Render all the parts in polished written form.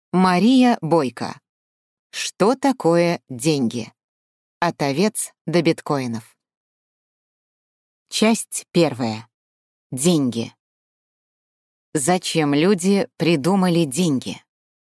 Мария Бойко. Что такое деньги? От овец до биткоинов. Часть 1. Деньги. Зачем люди придумали деньги?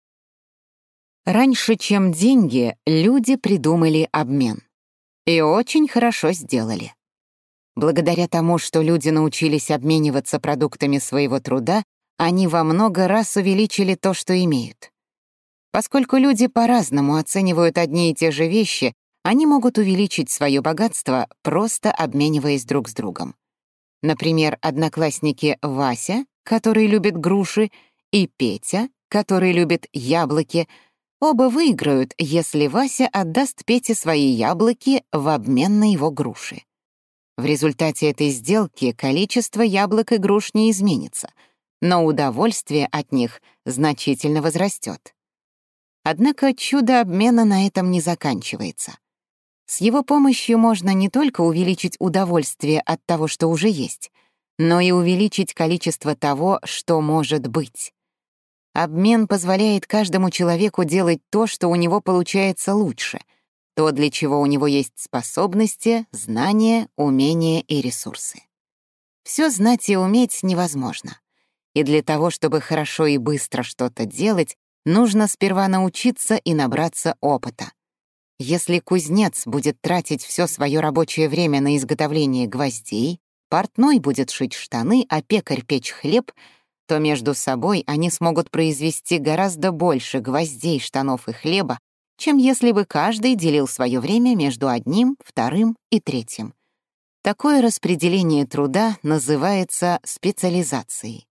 Раньше, чем деньги, люди придумали обмен. И очень хорошо сделали. Благодаря тому, что люди научились обмениваться продуктами своего труда, они во много раз увеличили то, что имеют. Поскольку люди по-разному оценивают одни и те же вещи, они могут увеличить свое богатство, просто обмениваясь друг с другом. Например, одноклассники Вася, который любит груши, и Петя, который любит яблоки, оба выиграют, если Вася отдаст Пете свои яблоки в обмен на его груши. В результате этой сделки количество яблок и груш не изменится, но удовольствие от них значительно возрастет. Однако чудо обмена на этом не заканчивается. С его помощью можно не только увеличить удовольствие от того, что уже есть, но и увеличить количество того, что может быть. Обмен позволяет каждому человеку делать то, что у него получается лучше, то, для чего у него есть способности, знания, умения и ресурсы. Всё знать и уметь невозможно. И для того, чтобы хорошо и быстро что-то делать, нужно сперва научиться и набраться опыта. Если кузнец будет тратить все свое рабочее время на изготовление гвоздей, портной будет шить штаны, а пекарь печь хлеб, то между собой они смогут произвести гораздо больше гвоздей, штанов и хлеба, чем если бы каждый делил свое время между одним, вторым и третьим. Такое распределение труда называется специализацией.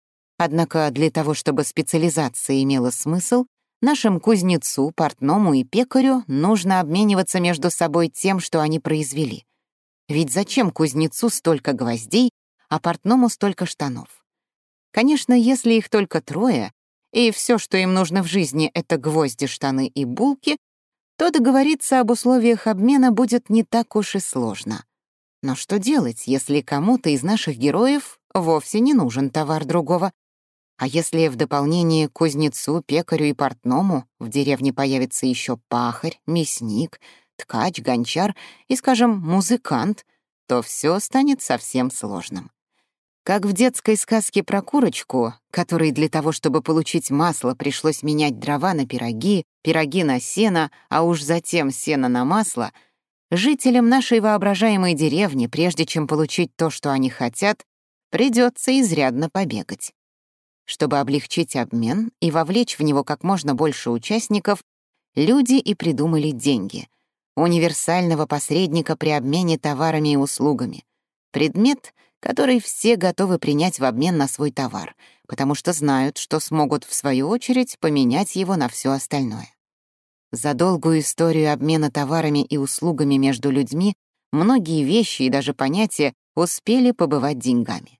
Однако для того, чтобы специализация имела смысл, нашим кузнецу, портному и пекарю нужно обмениваться между собой тем, что они произвели. Ведь зачем кузнецу столько гвоздей, а портному столько штанов? Конечно, если их только трое, и все, что им нужно в жизни, — это гвозди, штаны и булки, то договориться об условиях обмена будет не так уж и сложно. Но что делать, если кому-то из наших героев вовсе не нужен товар другого? А если в дополнение к кузнецу, пекарю и портному в деревне появится еще пахарь, мясник, ткач, гончар и, скажем, музыкант, то все станет совсем сложным. Как в детской сказке про курочку, которой для того, чтобы получить масло, пришлось менять дрова на пироги, пироги на сено, а уж затем сено на масло, жителям нашей воображаемой деревни, прежде чем получить то, что они хотят, придется изрядно побегать. Чтобы облегчить обмен и вовлечь в него как можно больше участников, люди и придумали деньги — универсального посредника при обмене товарами и услугами, предмет, который все готовы принять в обмен на свой товар, потому что знают, что смогут, в свою очередь, поменять его на все остальное. За долгую историю обмена товарами и услугами между людьми многие вещи и даже понятия успели побывать деньгами.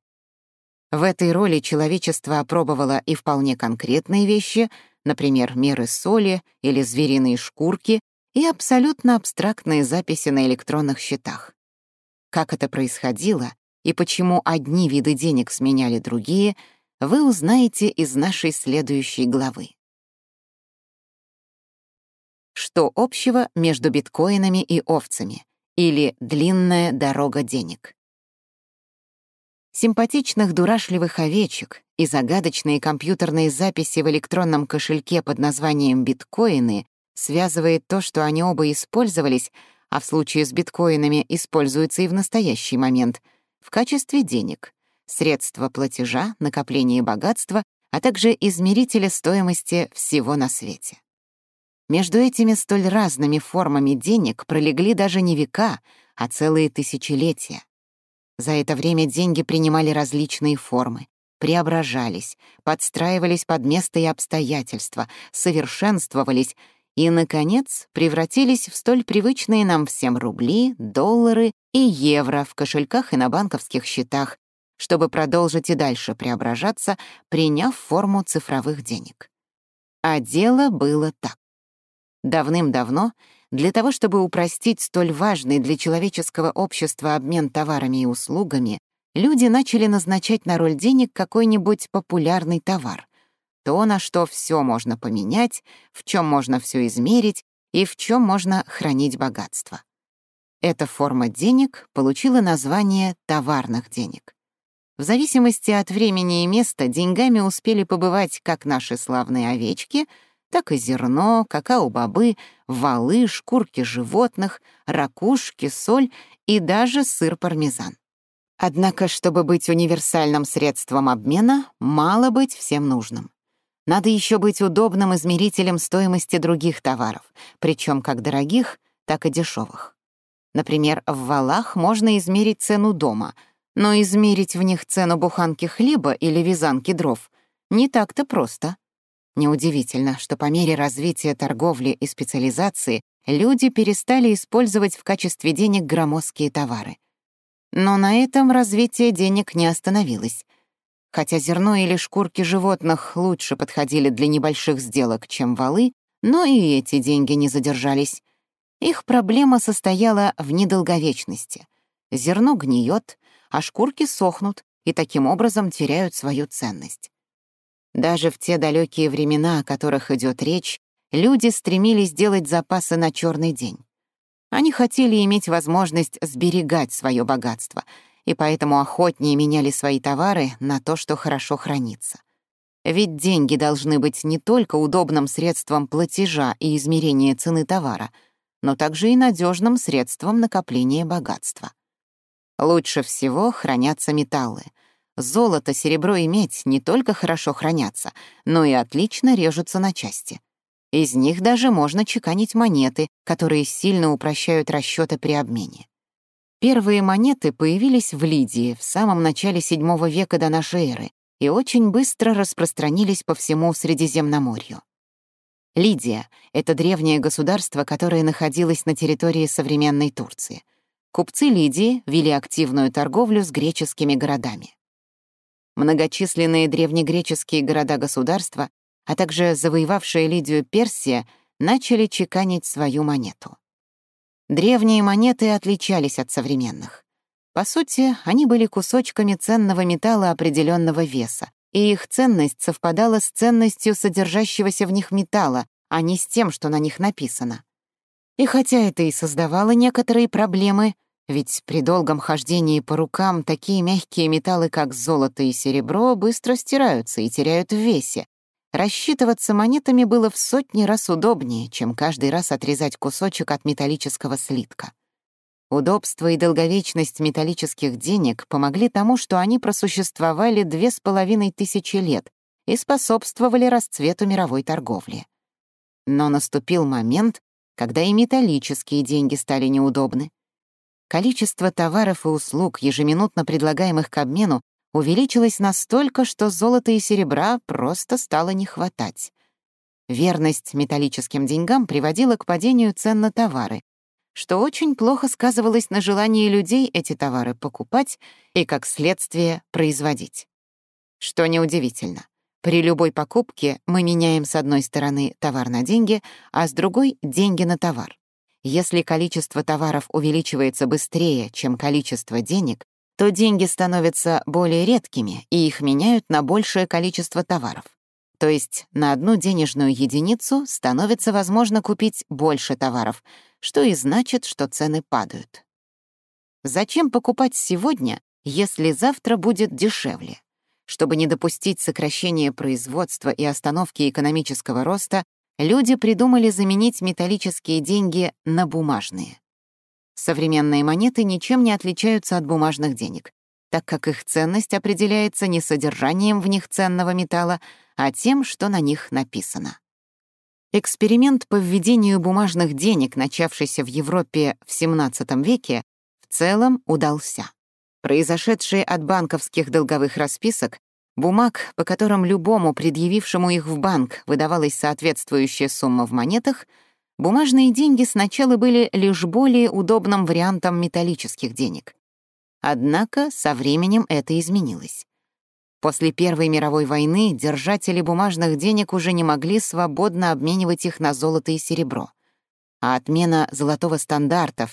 В этой роли человечество опробовало и вполне конкретные вещи, например, меры соли или звериные шкурки, и абсолютно абстрактные записи на электронных счетах. Как это происходило и почему одни виды денег сменяли другие, вы узнаете из нашей следующей главы. Что общего между биткоинами и овцами? Или длинная дорога денег? Симпатичных дурашливых овечек и загадочные компьютерные записи в электронном кошельке под названием биткоины связывает то, что они оба использовались, а в случае с биткоинами используются и в настоящий момент, в качестве денег, средства платежа, накопления богатства, а также измерителя стоимости всего на свете. Между этими столь разными формами денег пролегли даже не века, а целые тысячелетия. За это время деньги принимали различные формы, преображались, подстраивались под место и обстоятельства, совершенствовались и, наконец, превратились в столь привычные нам всем рубли, доллары и евро в кошельках и на банковских счетах, чтобы продолжить и дальше преображаться, приняв форму цифровых денег. А дело было так. Давным-давно, для того, чтобы упростить столь важный для человеческого общества обмен товарами и услугами, люди начали назначать на роль денег какой-нибудь популярный товар. то, на что все можно поменять, в чем можно все измерить и в чем можно хранить богатство. Эта форма денег получила название товарных денег. В зависимости от времени и места деньгами успели побывать как наши славные овечки, так и зерно, какао-бобы, валы, шкурки животных, ракушки, соль и даже сыр пармезан. Однако, чтобы быть универсальным средством обмена, мало быть всем нужным. Надо еще быть удобным измерителем стоимости других товаров, причем как дорогих, так и дешевых. Например, в валах можно измерить цену дома, но измерить в них цену буханки хлеба или вязанки дров не так-то просто. Неудивительно, что по мере развития торговли и специализации люди перестали использовать в качестве денег громоздкие товары. Но на этом развитие денег не остановилось. Хотя зерно или шкурки животных лучше подходили для небольших сделок, чем валы, но и эти деньги не задержались. Их проблема состояла в недолговечности. Зерно гниет, а шкурки сохнут и таким образом теряют свою ценность. Даже в те далекие времена, о которых идет речь, люди стремились делать запасы на черный день. Они хотели иметь возможность сберегать свое богатство, и поэтому охотнее меняли свои товары на то, что хорошо хранится. Ведь деньги должны быть не только удобным средством платежа и измерения цены товара, но также и надежным средством накопления богатства. Лучше всего хранятся металлы. Золото, серебро и медь не только хорошо хранятся, но и отлично режутся на части. Из них даже можно чеканить монеты, которые сильно упрощают расчеты при обмене. Первые монеты появились в Лидии в самом начале VII века до нашей эры и очень быстро распространились по всему Средиземноморью. Лидия — это древнее государство, которое находилось на территории современной Турции. Купцы Лидии вели активную торговлю с греческими городами. Многочисленные древнегреческие города-государства, а также завоевавшая Лидию Персия, начали чеканить свою монету. Древние монеты отличались от современных. По сути, они были кусочками ценного металла определенного веса, и их ценность совпадала с ценностью содержащегося в них металла, а не с тем, что на них написано. И хотя это и создавало некоторые проблемы, ведь при долгом хождении по рукам такие мягкие металлы, как золото и серебро, быстро стираются и теряют в весе, рассчитываться монетами было в сотни раз удобнее, чем каждый раз отрезать кусочек от металлического слитка. Удобство и долговечность металлических денег помогли тому, что они просуществовали 2500 лет и способствовали расцвету мировой торговли. Но наступил момент, когда и металлические деньги стали неудобны. Количество товаров и услуг, ежеминутно предлагаемых к обмену, увеличилось настолько, что золота и серебра просто стало не хватать. Верность металлическим деньгам приводила к падению цен на товары, что очень плохо сказывалось на желании людей эти товары покупать и, как следствие, производить. Что неудивительно. При любой покупке мы меняем с одной стороны товар на деньги, а с другой — деньги на товар. Если количество товаров увеличивается быстрее, чем количество денег, то деньги становятся более редкими, и их меняют на большее количество товаров. То есть на одну денежную единицу становится возможно купить больше товаров, что и значит, что цены падают. Зачем покупать сегодня, если завтра будет дешевле? Чтобы не допустить сокращения производства и остановки экономического роста, люди придумали заменить металлические деньги на бумажные. Современные монеты ничем не отличаются от бумажных денег, так как их ценность определяется не содержанием в них ценного металла, а тем, что на них написано. Эксперимент по введению бумажных денег, начавшийся в Европе в XVII веке, в целом удался. Произошедшие от банковских долговых расписок, бумаг, по которым любому предъявившему их в банк выдавалась соответствующая сумма в монетах, бумажные деньги сначала были лишь более удобным вариантом металлических денег. Однако со временем это изменилось. После Первой мировой войны держатели бумажных денег уже не могли свободно обменивать их на золото и серебро. А отмена золотого стандарта в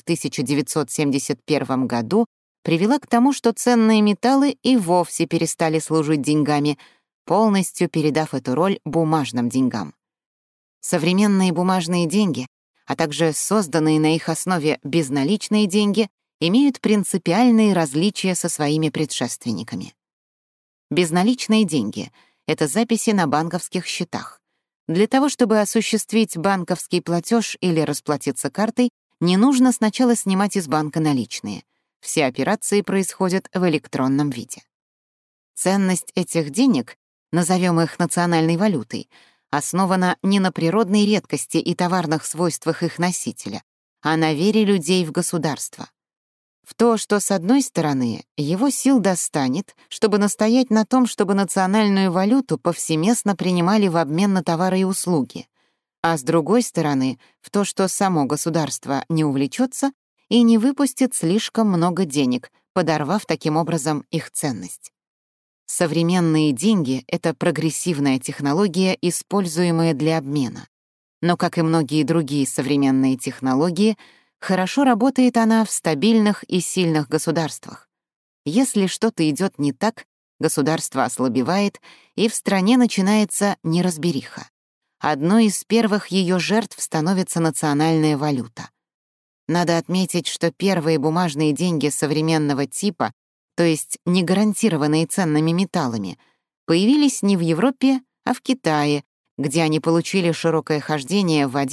1971 году привела к тому, что ценные металлы и вовсе перестали служить деньгами, полностью передав эту роль бумажным деньгам. Современные бумажные деньги, а также созданные на их основе безналичные деньги, имеют принципиальные различия со своими предшественниками. Безналичные деньги — это записи на банковских счетах. Для того, чтобы осуществить банковский платеж или расплатиться картой, не нужно сначала снимать из банка наличные. Все операции происходят в электронном виде. Ценность этих денег, назовем их национальной валютой, основана не на природной редкости и товарных свойствах их носителя, а на вере людей в государство. В то, что, с одной стороны, его сил достанет, чтобы настоять на том, чтобы национальную валюту повсеместно принимали в обмен на товары и услуги, а с другой стороны, в то, что само государство не увлечется и не выпустит слишком много денег, подорвав таким образом их ценность. Современные деньги — это прогрессивная технология, используемая для обмена. Но, как и многие другие современные технологии, хорошо работает она в стабильных и сильных государствах. Если что-то идет не так, государство ослабевает, и в стране начинается неразбериха. Одной из первых ее жертв становится национальная валюта. Надо отметить, что первые бумажные деньги современного типа, то есть не гарантированные ценными металлами, появились не в Европе, а в Китае, где они получили широкое хождение в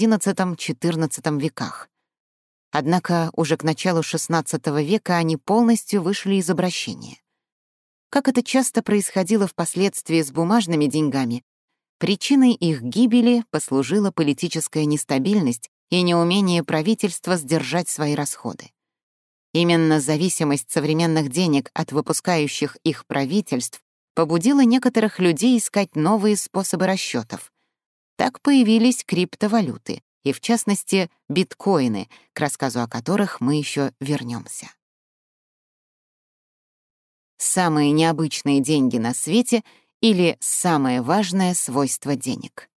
XI-XIV веках. Однако уже к началу XVI века они полностью вышли из обращения. Как это часто происходило впоследствии с бумажными деньгами, причиной их гибели послужила политическая нестабильность и неумение правительства сдержать свои расходы. Именно зависимость современных денег от выпускающих их правительств побудила некоторых людей искать новые способы расчетов. Так появились криптовалюты, и, в частности, биткоины, к рассказу о которых мы еще вернемся. Самые необычные деньги на свете или самое важное свойство денег.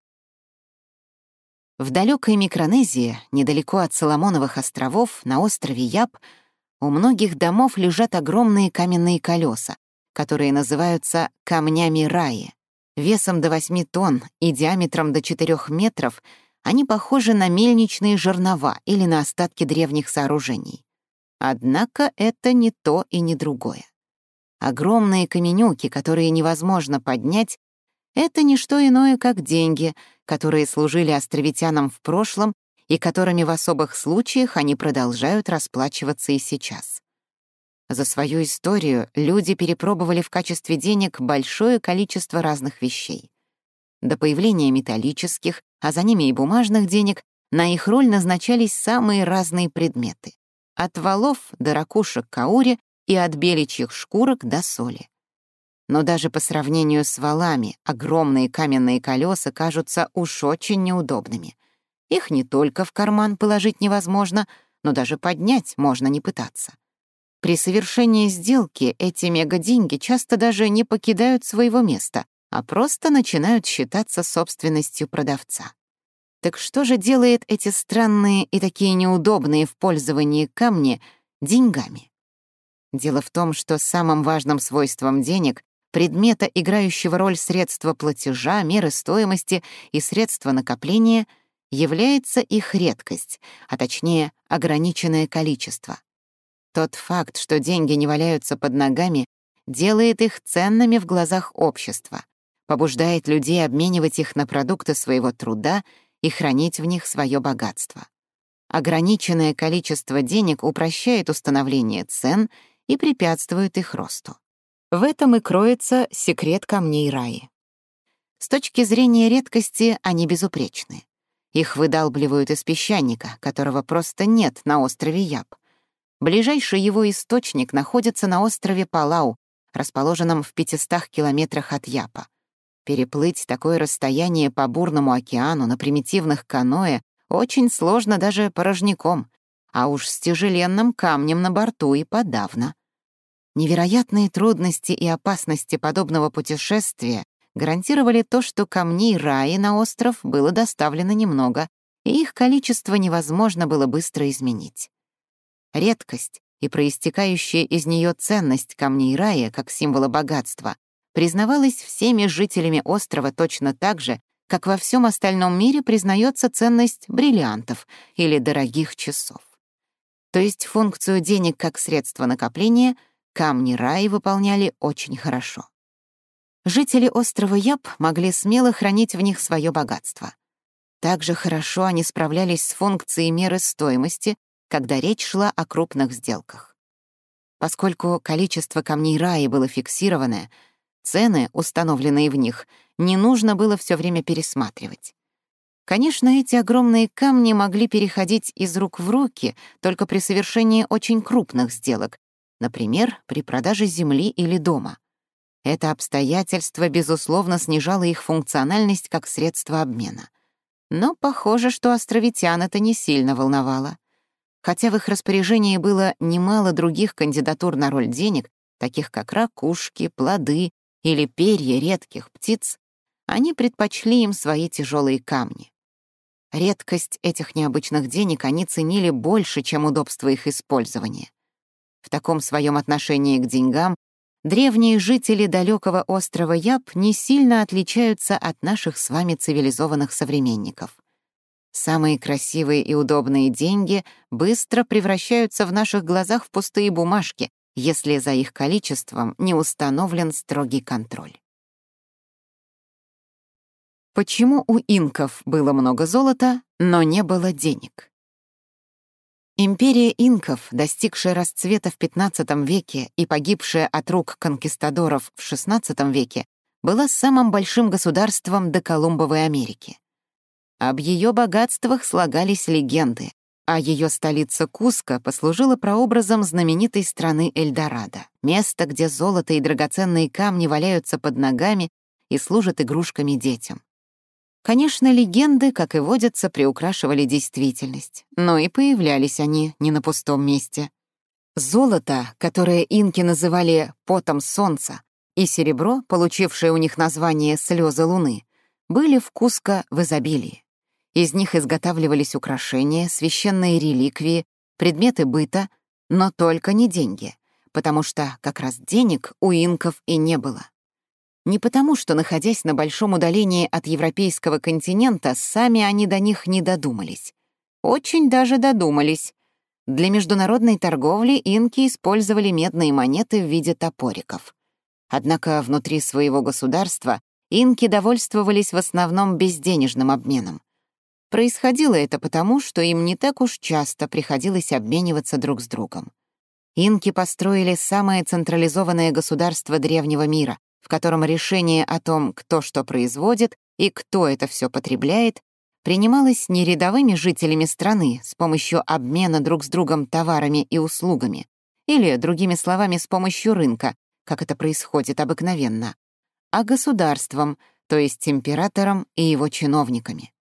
В далекой Микронезии, недалеко от Соломоновых островов, на острове Яб, у многих домов лежат огромные каменные колеса, которые называются камнями раи. Весом до 8 тонн и диаметром до 4 метров они похожи на мельничные жернова или на остатки древних сооружений. Однако это не то и не другое. Огромные каменюки, которые невозможно поднять, это не что иное, как деньги, которые служили островитянам в прошлом и которыми в особых случаях они продолжают расплачиваться и сейчас. За свою историю люди перепробовали в качестве денег большое количество разных вещей. До появления металлических, а за ними и бумажных денег, на их роль назначались самые разные предметы. От валов до ракушек каури и от беличьих шкурок до соли. Но даже по сравнению с валами огромные каменные колеса кажутся уж очень неудобными. Их не только в карман положить невозможно, но даже поднять можно не пытаться. При совершении сделки эти мегаденьги часто даже не покидают своего места, а просто начинают считаться собственностью продавца. Так что же делает эти странные и такие неудобные в пользовании камни деньгами? Дело в том, что самым важным свойством денег, предмета, играющего роль средства платежа, меры стоимости и средства накопления, является их редкость, а точнее ограниченное количество. Тот факт, что деньги не валяются под ногами, делает их ценными в глазах общества, побуждает людей обменивать их на продукты своего труда и хранить в них свое богатство. Ограниченное количество денег упрощает установление цен и препятствует их росту. В этом и кроется секрет камней раи. С точки зрения редкости они безупречны. Их выдалбливают из песчаника, которого просто нет на острове Яб. Ближайший его источник находится на острове Палау, расположенном в 500 километрах от Япа. Переплыть такое расстояние по бурному океану на примитивных каноэ очень сложно даже порожняком, а уж с тяжеленным камнем на борту и подавно. Невероятные трудности и опасности подобного путешествия гарантировали то, что камней раи на остров было доставлено немного, и их количество невозможно было быстро изменить. Редкость и проистекающая из нее ценность камней рая как символа богатства признавалась всеми жителями острова точно так же, как во всем остальном мире признается ценность бриллиантов или дорогих часов. То есть функцию денег как средство накопления камни Раи выполняли очень хорошо. Жители острова Яб могли смело хранить в них свое богатство. Также хорошо они справлялись с функцией меры стоимости, когда речь шла о крупных сделках. Поскольку количество камней Раи было фиксированное, цены, установленные в них, не нужно было все время пересматривать. Конечно, эти огромные камни могли переходить из рук в руки только при совершении очень крупных сделок, например, при продаже земли или дома. Это обстоятельство, безусловно, снижало их функциональность как средство обмена. Но похоже, что островитян это не сильно волновало. Хотя в их распоряжении было немало других кандидатур на роль денег, таких как ракушки, плоды или перья редких птиц, они предпочли им свои тяжелые камни. Редкость этих необычных денег они ценили больше, чем удобство их использования. В таком своем отношении к деньгам древние жители далекого острова Яб не сильно отличаются от наших с вами цивилизованных современников. Самые красивые и удобные деньги быстро превращаются в наших глазах в пустые бумажки, если за их количеством не установлен строгий контроль. Почему у инков было много золота, но не было денег? Империя инков, достигшая расцвета в XV веке и погибшая от рук конкистадоров в XVI веке, была самым большим государством до Колумбовой Америки. Об ее богатствах слагались легенды, а ее столица Куско послужила прообразом знаменитой страны Эльдорадо, место, где золото и драгоценные камни валяются под ногами и служат игрушками детям. Конечно, легенды, как и водятся, приукрашивали действительность, но и появлялись они не на пустом месте. Золото, которое инки называли «потом солнца», и серебро, получившее у них название «слезы луны», были в Куско в изобилии. Из них изготавливались украшения, священные реликвии, предметы быта, но только не деньги, потому что как раз денег у инков и не было. Не потому, что, находясь на большом удалении от европейского континента, сами они до них не додумались. Очень даже додумались. Для международной торговли инки использовали медные монеты в виде топориков. Однако внутри своего государства инки довольствовались в основном безденежным обменом. Происходило это потому, что им не так уж часто приходилось обмениваться друг с другом. Инки построили самое централизованное государство древнего мира, в котором решение о том, кто что производит и кто это все потребляет, принималось не рядовыми жителями страны с помощью обмена друг с другом товарами и услугами, или, другими словами, с помощью рынка, как это происходит обыкновенно, а государством, то есть императором и его чиновниками.